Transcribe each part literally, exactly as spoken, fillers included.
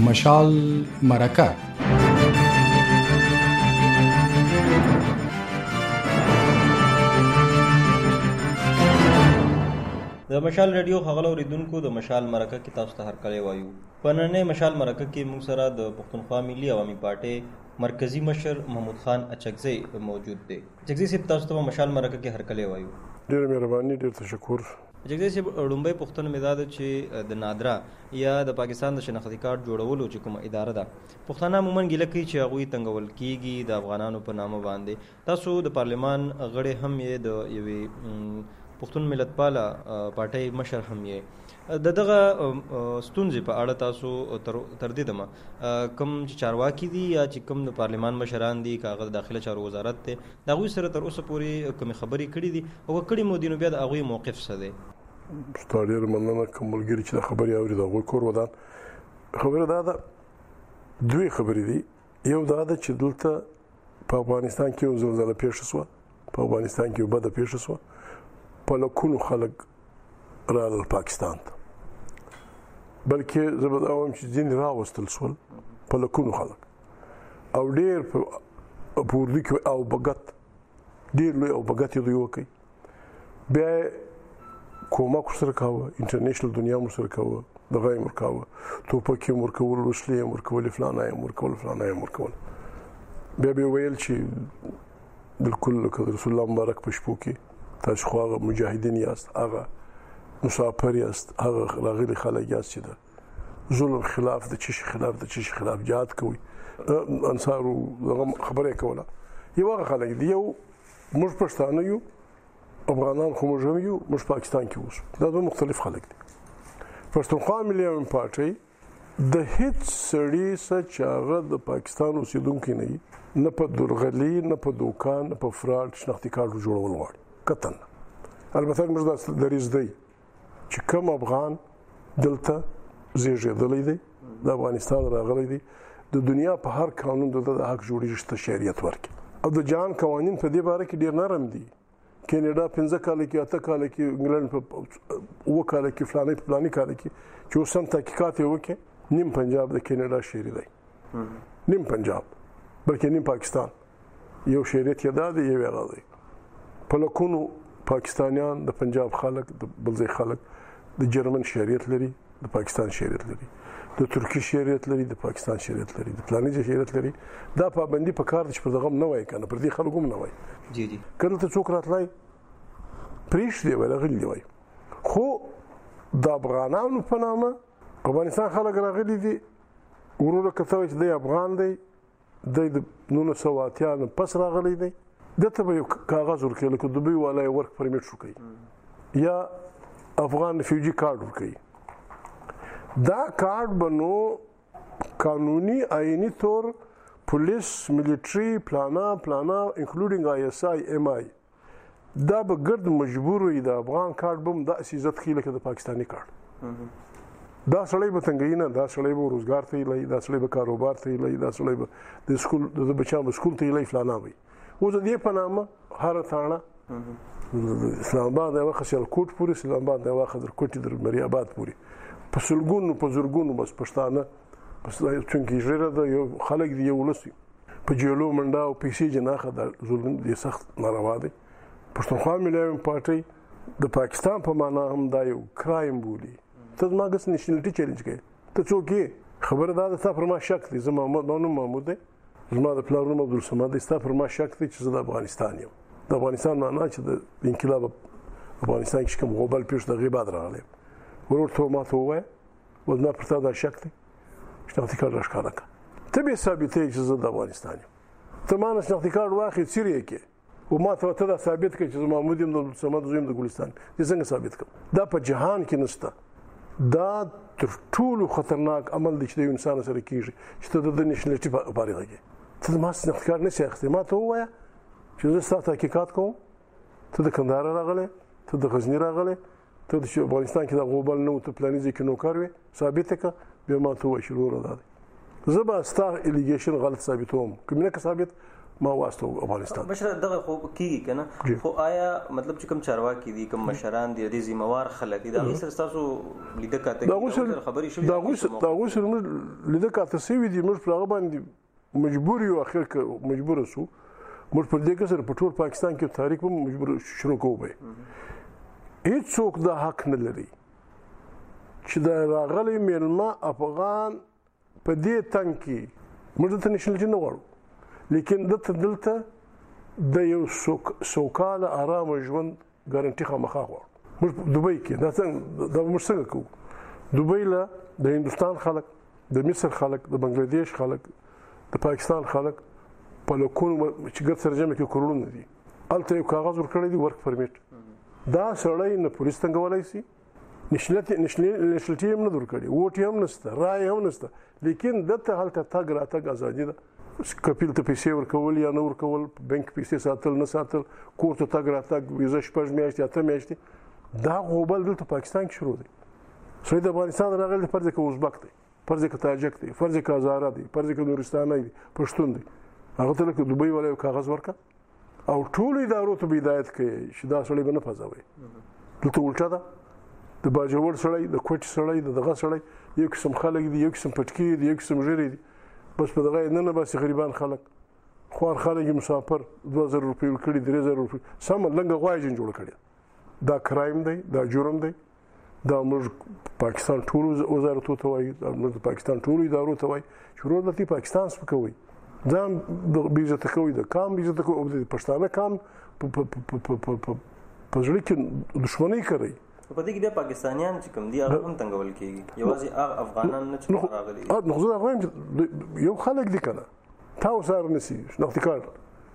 مشال مرکه. د مشال رادیو ښاغلو اوریدونکو، د مشال مرکه کې تاسو ته هرکلی وایو. په نننۍ مشال مرکه کې موږ سره د پښتونخوا ملي عوامي پارټۍ مرکزي مشر محمود خان اچکزی موجود دی. اچکزی صاحب، تاسو ته مشال مرکه کې هرکلی وایو. ډېر مهرباني، ډېر تشکر. اچکزی صاحب، لومړی پوښتنه مې دا ده چې د نادرا یا د پاکستان د شناختي کارت جوړولو چې کومه اداره ده، پښتانه عموما ګیله کوي چې هغوی تنګول کېږي د افغانانو په نامه باندې. تاسو د پارلمان غړی هم یې، د یوې پښتون ملت پاله پارټۍ مشر هم یې. د دغه ستونزې په اړه تاسو تر دې دمه کوم چې چارواکي دي یا چې کوم د پارلمان مشران دي، که هغه د داخله چارو وزارت دی، د هغوی سره تر اوسه پورې کومې خبرې کړي دي او که کړي مو دي نو بیا د هغوی موقف څه دی؟ ستا ډېره مننه. کوم ملګري چې دا خبرې اوري د هغوی کور ودان. خبره دا ده، دوې خبرې دي. یو دا ده چې دلته په افغانستان کې یو زلزله پیښه شوه، په افغانستان کې یو بده پیښه شوه، په لکونو خلک راغلل پاکستان ته، بلکې زه به دا وایم چې ځینې راوستل شول په لکونو خلک، او ډېر په اردو کې او بګت، ډېر لوی او بګت یې دوی وکړي. بیا یې کومک ورسره کاوه، انټرنیشنل دنیا هم ورسره کاوه، دغه یې ورکاوه، توپک یې ورکول، وسلې یې ورکولې، فلانه یې ورکول، فلانه یې ورکول. بیا به یې ویل چې بالکل لکه د رسول الله مبارک په شپو کې تاسو خو هغه مجاهدین یاست، هغه مسافر یاست، هغه راغلي خلک یاست چې د ظلم خلاف، د چشي خلاف، د چشي خلاف جهاد کوي. انصارو دغه خبره یې کوله. یو هغه خلک دي، یو موږ پښتانه یو، افغانان خو موږ هم یو، موږ پاکستان کې اوسو. دا دوه مختلف خلک دي. پښتونخوا ملي عوامي پارټۍ د هېڅ سړي څه چې هغه د پاکستان اوسېدونکی نه وي، نه په درغلي، نه په دوکان، نه په فراډ شناختي کارت جوړول غواړي. قطعا. البته موږ دا دریځ دی چې کوم افغان دلته زیږېدلی دی، د افغانستان راغلی دی، د دنیا په هر قانون دلته د حق جوړېږي چې شریعت ورکړي. او د جهان قوانین په دې باره کې ډېر نرم دي. کینیډا پنځه کاله کې، اته کاله کې، انګلند په اووه کاله کې، فلاني په فلاني کاله کې چې اوس هم تحقیقات یې وکړي، نیم پنجاب د کینیډا شهري دی، نیم پنجاب، بلکې نیم پاکستان. یو شهریت یې دا دی، یو هغه دی. په لکونو پاکستانیان، د پنجاب خلک، د بل ځای خلک د جرمن شهریت لري، د پاکستان شهریت لري، د ترکی شهریت لري، د پاکستان شهریت لري، د فلاني ځای شهریت لري. دا پابندي په کار ده چې پر دغه هم نه وایي، که نه پر دې خلکو هم نه وایي. جی جی که دلته څوک راتلی پرېږدي وایي، راغلي دي وایي. خو د افغانانو په نامه افغانستان خلک راغلي دي، وروره که ته وایي چې دی افغان دی، دی د نولس سوه اتیا نه پس راغلی دی، دته به یو کاغذ ورکوي، لکه دوبۍ والا یې ورک پرمیټ ورکوي، یا افغان ریفیوجي کارډ ورکوي. دا کارډ به نو قانوني آئیني طور پولیس، ملیټري، پلانا پلانا انکلوډینګ آی اس آی، ایم آی، دا به ګرد مجبور وي د افغان کارډ به هم داسې عزت کوي لکه د پاکستاني کارډ. دا سړی به تنګوي نه، دا سړی به روزګار ته یې، دا سړی به کاروبار ته یې، دا سړی به د سکول، د بچیان به سکول ته یې، فلانا وي. اوس د دې په نامه هره تاڼه، اسلام آباد د واخه سیالکوټ پورې، اسلام آباد د واخه در کوټي، در مری آباد پورې، په سلګونو په زرګونو بس پښتانه، بس چونکې ژیره ده، یو خلک دي، یو ولس په جیلو منډه او پیسې جناخه، د ظلم دی سخت ناروا دی. پښتونخوا ملي عوامي پارټۍ د پاکستان په معنا هم دا یو کرایم بولي. ته زما ګس نیشنلټي چیلنج کوي، ته څوک یې؟ خبره دا ده ستا پر ما شک دی. زه محمد، ما نوم محمود دی، زما د پلار نوم عبدالصمد دی. ستا پر ما شک دی چې زه د افغانستان یم. د افغانستان معنا چې د انقلاب افغانستان کې کوم غوبل پیښ د غیبت راغلی، ورور ته ما ته ووایه، و زما پر تا دا شک دی، شناختي کارت راښکاره کړه. ته بې ثابتوي چې زه د افغانستان یم. ته ما نه شناختي کارت واخلې، څیر یې کړې، و ما ته ته دا ثابت کړې چې زه محمود یم، د عبدالصمد زوی یم، د ګلستان. زه څنګه ثابت کړم؟ دا په جهان کې نشته. دا تر ټولو خطرناک عمل دی چې د یو انسان سره کېږي، چې ته د نیشنلټي فارغ یې. ته زما شناختي کارت نشې اخیستی. ما ته ووایه چې زه ستا تحقیقات کوم، ته د کندهار راغلی، ته د غزني راغلی، ته د افغانستان کې د غوبل نه و، ته پلاني ځای کې نوکر وې، ثابت یې کړه. بیا ما ته ووایه چې وروره دا دی. زه به ستا الیګیشن غلط ثابتوم، که مې نه که ثابت، ما واسطه افغانستان بشره دغه خو کیږي کنه خو آیا مطلب چې کوم چارواکي دي کوم مشران دي د ذمہوار خلک دي دا غیر تاسو لیده کاته خبري شو دا غوس دا غوس موږ لیده کاته سوي دي موږ په هغه باندې مجبور یو اخر ک مجبور سو موږ په دې کې سره په ټول پاکستان کې تاریخ هم مجبور شروع کوو به هیڅ څوک دا حق نه لري چې دا راغلي میلمه افغان په دې تنګ کې موږ ته نشل نه غواړو لیکن دته دلته د یو سوکاله آرام ژوند ګارانټي خامخا غواړو موږ دوبۍ کې دا څنګه دا موږ څنګه کوو دوبۍ له د هندستان خلک د مصر خلک د بنگلاديش خلک د پاکستان خلک په لکونو چې ګر سره جمع کې کورونه دي الته یو کاغذ ورکړی دی ورک پرمیټ دا سړی نه پولیس څنګه ولای شي نشلت نشلتي هم نه ورکړي ووټ هم نشته رای هم نشته لیکن دته هلته تاګ را تاګ ازادي ده کپیل ته پیسې ورکول یا نه ورکول بانک پیسې ساتل نه ساتل کور ته تاګ را تاګ ویزه شپږ میاشتې اته میاشتې دا غوبل دلته پاکستان کې شروع دی سوی د افغانستان راغلی فرض کې ازبک دی فرض کې تاجک دی فرض کې هزاره دی فرض کې نورستاني دی پښتون دی هغه ته لکه دوبۍ ولا کاغذ ورکا او ټول ادارو ته بدايت کوي چې دا سړی به نه فزاوي دلته الټا ده د باجوړ سړی د کوټ سړی د دغه سړی یو قسم خلک دي یو قسم پټکی دي یو قسم ژری دي بس په دغه نه نه بس غریبان خلک خوار خلک مسافر دوه زره روپۍ ورکړي درې زره روپۍ سم لنګ غواجن جوړ کړي دا کرایم دی دا جرم دی دا موږ پاکستان ټول وزارتو ته وایي دا موږ پاکستان ټول ادارو ته وایي شروع د پاکستان سپکوي ځان د بیزت کوي د کام بیزت کوي او د پښتانه کام په ځړ کې دښمنی کوي په دې کې د پاکستانیان چې کوم دي هغه هم تنګول کیږي یوازې هغه افغانان نه چې راغلي اه نو زه وایم یو خلک دي کنه تاسو سره نسی شناختی کارت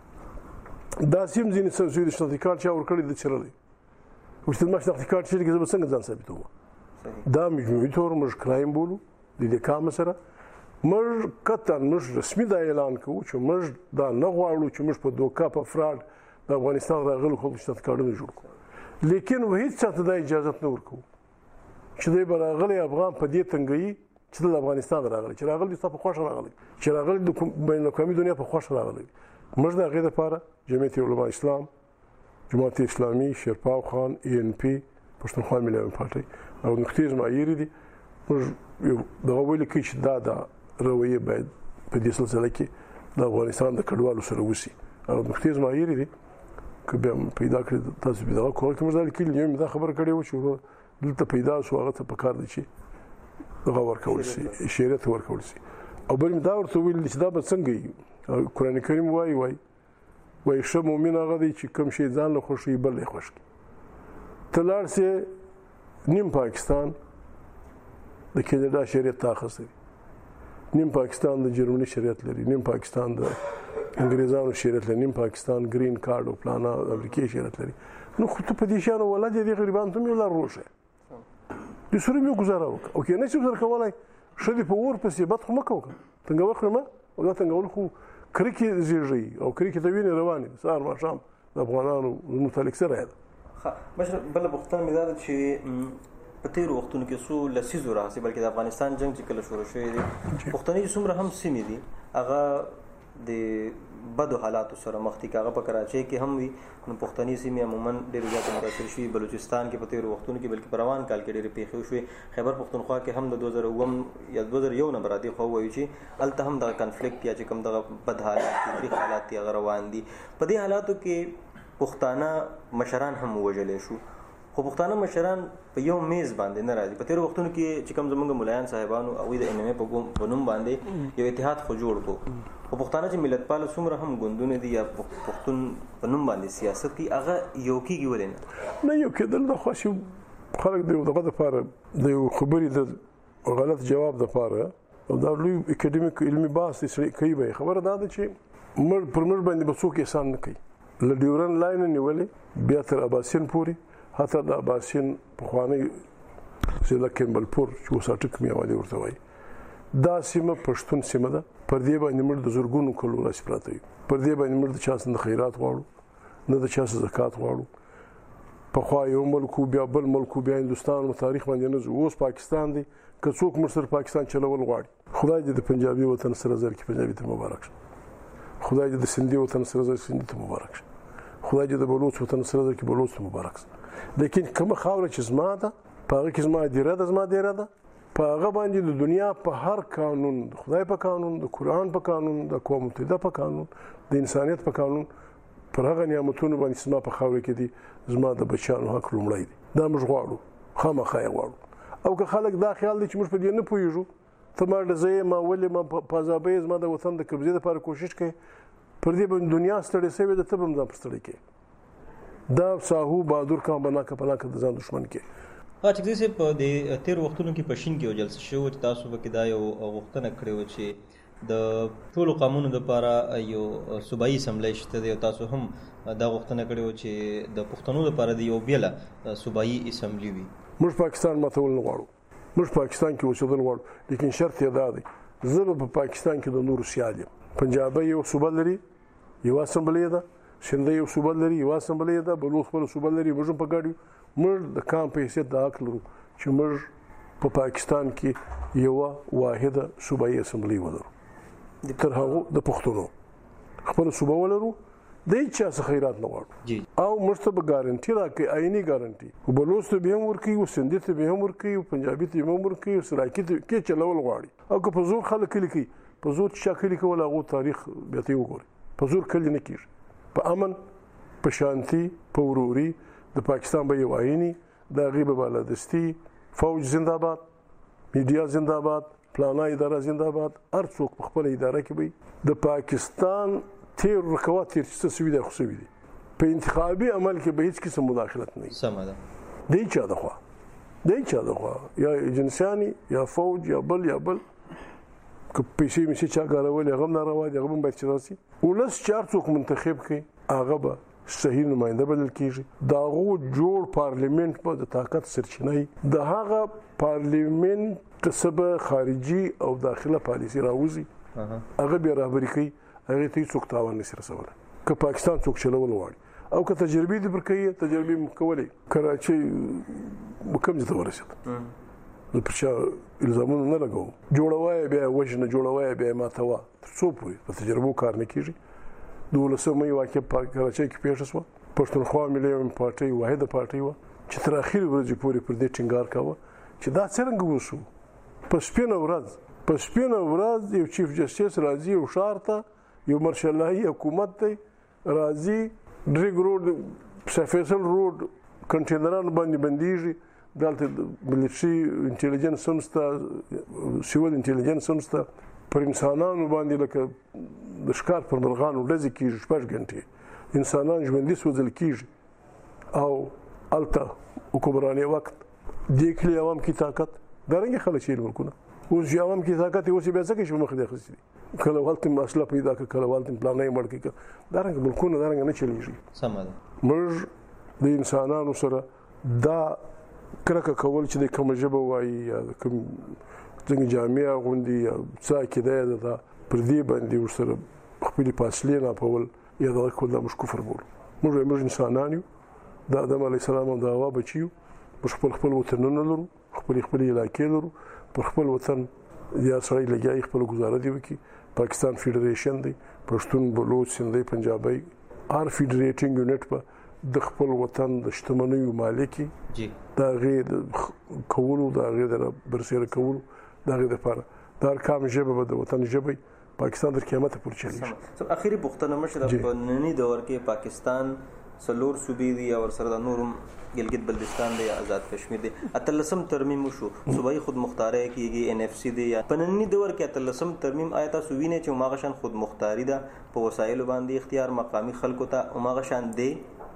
دا سیم ځینې څه د شناختی کارت چا ورکړي د چرلي او چې ما شناختی کارت چې زه څنګه ځان ثابتوم دا مجموعي تور موږ کرایم بولو د دې کام سره موږ کته موږ رسمي دا اعلان کوو چې موږ دا نه غواړو چې موږ په دوکا په فراډ د افغانستان راغلو خلکو شناختی کارتونه جوړ کړو لیکن وهیڅ څه ته اجازه نه ورکو چې دوی براغلي افغان په دې تنګي چې د افغانستان راغلي چې راغلي د په خوښ راغلي چې راغلي د بین الاقوامي دنیا په خوښ راغلي موږ د غیر لپاره جمعیت علماء اسلام جماعت اسلامي شیرپاو خان ای ان پی پښتونخوا ملي پارټي او نختیز معیری دي موږ یو دغه ویل کې چې دا د رویه باید په دې سلسله کې د افغانستان د کډوالو سره وسی او نختیز معیری دي که بیا پیدا کړی تاسو به دا کوم کوم ځل کې یو دا خبر کړی و چې دلته پیدا شو هغه ته پکار دي چې دغه ورکول شي شریعت ورکول شي او بل دا ورته ویل چې دا به څنګه قرآن کریم وایي وایي وایي ښه مؤمن هغه دی چې کوم شی ځان له خوښي بل له خوښ کی تلار سي نیم پاکستان د کینیډا شریعت تاخصي نیم پاکستان د جرمني شریعت لري نیم پاکستان د انګریزانو شریعت لري نیم پاکستان گرین کارت او پلانا امریکایي شریعت لري نو خو ته په دې شان ولادي دي غریبان ته یو لار روشه د سوري یو گزاره وک او کې نه څه سره کولای شدي په ور پسې بد خو مکو څنګه وکړم او دا څنګه ول خو کرکی زیږي او کرکی ته ویني رواني سهار ما شام د افغانانو متعلق سره ده ها مشه بل بوختن مزاد چې په تیر وختونو کې سو لسیزو راځي بلکې د افغانستان جنگ چې کله شروع شوی دی پښتني څومره هم سیمې دي هغه د بدو حالاتو سره مخ دي کاغه په کراچۍ کې هم وي نو پښتني سیمې عموما ډېر زیات متاثر شوي بلوچستان کې په تیر وختونو کې بلکې په روان کال کې ډېر پیښې شوې خیبر پښتونخوا کې هم د دوه زره اووه یا دوه زره یو نه برادي خو وایي چې الته هم د کنفلیکټ یا چې کوم دغه بد حالات دي حالات یې روان دي په دې حالاتو کې پښتانه مشران هم وژلې شو خو پښتانه مشران په یو میز باندې نه راځي په تیر وختونو کې چې کوم زمونږ ملایان صاحبانو او د ان ام ا په نوم باندې یو اتحاد خو جوړ کو خو پښتانه چې ملت پال څومره هم ګوندونه دي یا پښتون په نوم باندې سیاست کې هغه یو کېږي ولې نه یو کېدل د خوشي خلک دی دغه لپاره د یو خبرې د غلط جواب لپاره او دا لوی اکیډمیک علمي بحث کوي به خبره دا ده چې مر پر مر باندې به څوک احسان نه کوي ل ډیورن لاین نیولې بیا تر اباسین پوري حتی د اباسین په خوانی ضلع کمبلپور چې وساټک میوالي ورته وایي دا سیمه پښتون سیمه ده پر دې باندې موږ د زورګونو کلو راځي پراته وي پر دې باندې موږ د چا څخه خیرات غواړو نه د چا څخه زکات غواړو په خوا یو ملک بیا بل ملک بیا هندستان او تاریخ باندې نه اوس پاکستان دی که څوک مر سره پاکستان چلول غواړي خدای دې د پنجابي وطن سره زر کې پنجابي ته مبارک شه خدای دې د سندي وطن سره زر سندي ته مبارک شه، خدای دې د بلوچ وطن سره زر کې بلوچ ته مبارک شه. لیکن کومه خاوره چې زما ده په هغه کې زما دیره ده، زما دیره ده په هغه باندې د دنیا په هر قانون، د خدای په قانون، د قرآن په قانون، د اقوام متحده په قانون، د انسانیت په قانون، پر هغه نعمتونو باندې زما په خاوره کې دي زما د بچیانو حق لومړی دی. دا موږ غواړو، خامخا یې غواړو. او که خلک دا خیال دی چې موږ په دې نه پوهېږو، ته ما ډزه یې، ما ولې، ما په عذابه یې، زما د وطن د قبضې لپاره کوشش کوې، پر دې باندې دنیا ستړې شوې ده، ته به هم ځان پر ستړی کوې. دا ساهو بهادر کام بناکه پناکه د ځان دښمن کې. ها چې دې په دې تیر وختونو کې په شین کې یو جلسه شوې چې تاسو به کې دا یو غوښتنه کړې وه چې د ټولو قومونو لپاره یو صوبایي اسمبلی شته دی، او تاسو هم دا غوښتنه کړې وه چې د پښتنو لپاره د یو بیله صوبایي اسمبلی وي. موږ پاکستان ماتول نه غواړو، موږ پاکستان کې اوسېدل غواړو، لیکن شرط یې دا دی زه به په پاکستان کې د نورو سیال یم. پنجابی یو صوبه لري، یوه اسمبلی ده، سندی یو صوبه لري، یوه اسمبلی ده، بلوچ خپله صوبه لري، موږ هم په ګډ یو. موږ د قام په حیثیت د حق لرو چې موږ په پاکستان کې یوه واحده صوبایي اسمبلی ولرو، تر هغو د پښتنو خپله صوبه ولرو، د هېڅ چا څه خیرات نه غواړو. او موږ ته به ګارنټي راکوي، عیني ګارنټي، خو بلوچ ته به هم ورکوي، او سندي ته به هم ورکوي، او پنجابي ته به هم ورکوي، او سراکي ته کې چلول غواړي. او که په زور خلک کلي کوي، په زور چې چا کلي کول، هغو تاریخ بیا ته یې وګورئ، په زور کلي نه کېږي. په امن، په شانتي، په وروري د پاکستان به یو عیني، د هغې به بالادستي، فوج زنده‌باد، میډیا زنده‌باد، پلانه اداره زنده‌باد، هر څوک په خپله اداره کې به د پاکستان تیر رکوات تیر چې څه سوي دی خو سوي دي. په انتخابي عمل کې به هېڅ قسم مداخلت نه وي، سمه ده، د هېچ چا د خوا، د هېچ چا د خوا، یا ایجنسیانې یا فوج یا بل یا بل، که پیسې میسې چا کارولې هغه هم ناروا دي، هغه هم باید چې راسي. ولس چې هر څوک منتخب کړي هغه به صحیح نماینده بلل کېږي. د هغو جوړ پارلیمنټ به د طاقت سرچینه وي، د هغه پارلیمنټ څه به خارجي او داخله پالیسي راوځي، هغه بیا رهبري کوي، هغې ته هېڅوک تاوان نشي رسولی. که پاکستان څوک چلول غواړي او که تجربې دې پر کوي، تجربې مو کولې، کراچۍ کوم ځای ته ورسېده، زه پر چا الزامونه نه لګوم، جوړوه بیا وژنه، جوړوه بیا ماتوه، تر څو پورې په تجربو کار نه کېږي. دولسم مۍ واقع په کراچۍ کې پیښه شوه، پښتونخوا ملي پارټۍ واحده پارټۍ وه چې تر اخرې ورځې پورې پر دې ټینګار کاوه چې دا څرنګه وشو. په سپینه ورځ په سپینه ورځ یو چیف جسټس راځي یو ښار ته، یو مرشالهي حکومت دی راځي، ډریګ روډ، فیصل روډ کنټینرانو باندې بندېږي، دلته ملیټري انټیلیجنس سنسته، سیول انټیلیجنس سنسته پر انسانانو باندې لکه د ښکار پر مرغانو ډزې کېږي، شپږ ګنټې انسانان ژوندي سوځل کېږي. او هلته حکمراني وخت دې کلي عوام کې طاقت، دارنګې خلک چې ملکونه اوس چې عوام کې طاقت یې اوس یې بیا څه کوي چې په مخ دې اخیستي دي، کله هلته مسله پیدا کړه، کله هلته پلانۍ مړ کړي، دارنګه ملکونه دارنګه نه چلېږي. سمه ده. موږ د انسانانو سره دا کرکه کول چې د کومه ژبه وایي یا د کوم څنګه جامې اغوندي یا څه عقیده یې ده، پر دې باندې ورسره خپلې فاصلې ناپول یا دغه کول، دا موږ کفر بولو. موږ موږ انسانان یو، د آدم علیه السلام او د حوا بچي یو، موږ خپل خپل وطنونه لرو، خپلې خپلې علاقې لرو، پر خپل وطن یا سړی لګیایي خپله ګزاره دې وکړي. پاکستان فیډریشن دی، پښتون، بلوچ، سندی، پنجابی، هر فیډریټینګ یونټ به د خپل وطن د شتمنیو مالک وي، د هغې د کولو، د هغې د برسېره کولو، د هغې دپاره د هر قام ژبه به د وطن ژبه وي. پاکستان تر قیامته پورې چلېږي. اخري پوښتنه مشره، په ننني دور کې پاکستان څلور صوبې دي او ورسره د نور هم ګلګت بلتستان دی، آزاد کشمیر دی، اتلسم ترمیم وشو، صوبایي خودمختاري کېږي، ان اف سی دی. په ننني دور کې اتلسم ترمیم آیا تاسو وینئ چې هماغه شان خودمختاري ده په وسایلو باندې اختیار مقامي خلکو ته هماغه شان دی؟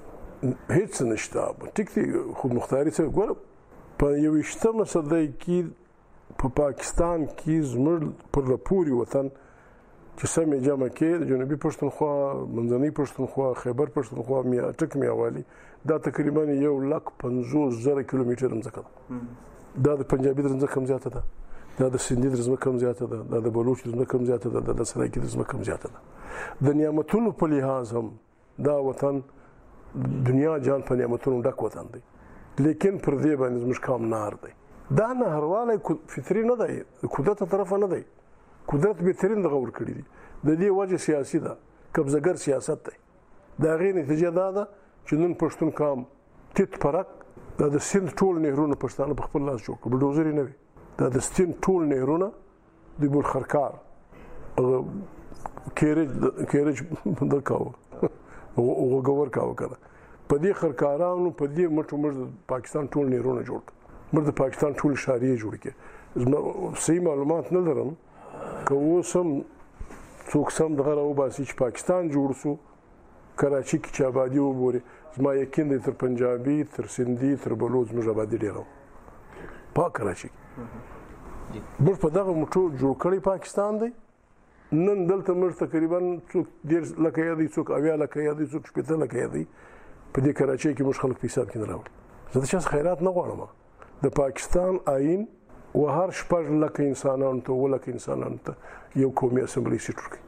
هېڅ نشته. ټیک دی، خودمختاري څه ګوره، په یوویشتمه صدۍ کې په پاکستان کې زموږ پر پورې وطن چې سمې جمع کې د جنوبي پښتونخوا، منځنۍ پښتونخوا، خیبر پښتونخوا، ټک میاوالي، دا تقریبا یو لک پنځوس زره کیلومتره ځمکه ده. دا د پنجابي د ځمکه هم زیاته ده، دا د سندي د ځمکه هم زیاته ده، دا د بلوچ د ځمکه هم زیاته ده، دا د سرایکي د ځمکه هم زیاته ده. د نعمتونو په لحاظ هم دا وطن دنیا جان په نعمتونو ډک وطن دی، لیکن پر دې باندې زموږ قام نار دی. دا نهروالی فطري نه دی، قدرت طرفه نه دی، قدرت بهترین دغه ورکړي دي. د دې وجه سیاسي ده قبضهګر سیاست دی. د هغې نتیجه دا ده چې نن پښتون قام تیت پرک دا د سیند ټول نهرونه پښتانه په خپل لاس جوړ کړ، بلډوزر یې نه وي. دا د سیند ټول نهرونه د بولخرکار کیرج کیرج د کاوه وګور کاوه کنه په دې خرکارانو په دې مټو مړ د پاکستان ټول نهرونه جوړ کړ، مړ د پاکستان ټول شاریې جوړ کړ. صحیح معلومات نه لرم که اوس هم څوک سم دغه راوباسي چې پاکستان جوړ سو کراچي کې چې آبادي وګوري، زما یقین دی تر پنجابي تر سندي تر بلوچ زموږ آبادي ډېره په کراچي کې. موږ په دغه مټو جوړ کړی پاکستان دی. نن دلته موږ تقریبا څوک ډېر لکه یادوي، څوک اویا لکه یادوي، څوک شپېته لکه یادوي. په دې کراچۍ کې موږ خلک په حساب کې نه راوړي. زه د چا خیرات نه غواړم. د پاکستان آئین و هر شپږ لکه انسانانو ته اووه لکه انسانانو ته یو قومي اسمبلۍ سیټ ورکوي.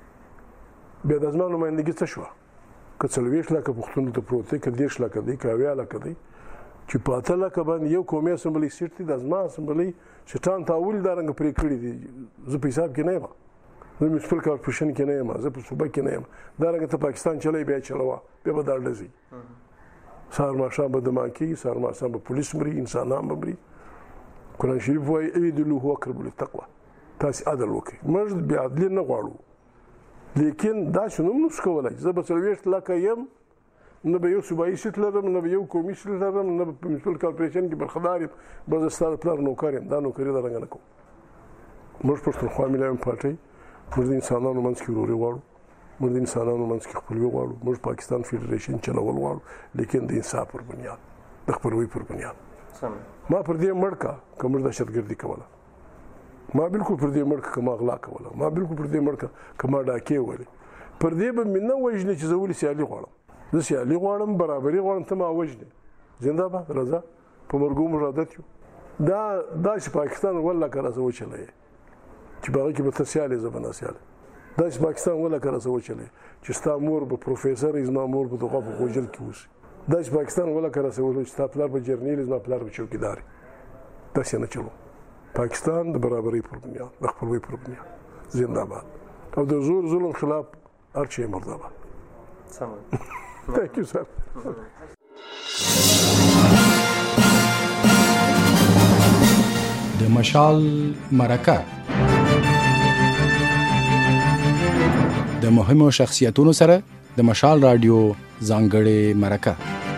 بیا د زما نمایندګي څه شوه؟ که څلوېښت لکه پښتون ته پروت دی، که دېرش لکه دی، که اویا لکه دی، چې په اته لکه باندې یو قومي اسمبلۍ سیټ دی. د زما اسمبلۍ سیټان تا ولې دا رنګه پرې کړي دي؟ زه په حساب کې نه یم، زه میونسپل کارپوریشن کې نه یم، زه په صوبه کې نه یم. دا رنګه ته پاکستان چلی بیا چلوه، بیا به دا ډزي. سهار ماښام به دمان کېږي، سهار ماښام به پولیس مري، انسانان به مري. قرآن شریف وایي اعدلوا هو اقرب للتقوى، تاسې عدل وکړئ. موږ بې عدلي نه غواړو، لیکن داسې نو هم نشو کولی. زه به څلوېښت لکه یم، نه به یو صوبایي سیټ لرم، نه به یو قومي سیټ لرم، نه به په میونسپل کارپوریشن کې برخدار یم، به زه ستا د پلار نوکر یم. دا نوکري دا رنګه نه کوم. موږ پښتونخوا ملایان پارټۍ موږ د انسانانو منځ کې وروري غواړو، موږ د انسانانو منځ کې خپلوي غواړو، موږ پاکستان فیډریشن چلول غواړو، لیکن د انصاف پر بنیاد، د خپلوۍ پر بنیاد. ما پر دې مړ کا که موږ دهشتګردي کوله، ما بالکل پر دې مړ کا که ما غلا کوله، ما بالکل پر دې مړ کا که ما ډاکې وولې. پر دې به مې نه وژنې چې زه ولې سیالي غواړم. زه سیالي غواړم، برابري غواړم، ته ما وژنې. زنده باد رضا، په مرګو موږ عادت یو. دا دا چې پاکستان والله که راسه وچلی چې په هغه کې به ته سیالې زه به ناسیاله. دا چې پاکستان والله که راسه وچلی چې ستا مور به پروفیسر وي، زما مور به د غوا په غوجل کې اوسي. دا چې پاکستان والله که راسه وچلی چې ستا پلار به جرنیل وي، زما پلار به چوکیدار وي. داسې نه چلو. پاکستان د برابرۍ پر بنیاد، د خپلوۍ پر بنیاد زنده باد، او د زور ظلم خلاف هر شی مرده باد. Thank you, sir. د مشال مرکه د مهمو شخصیتونو سره د مشال رادیو ځانګړې مرکه.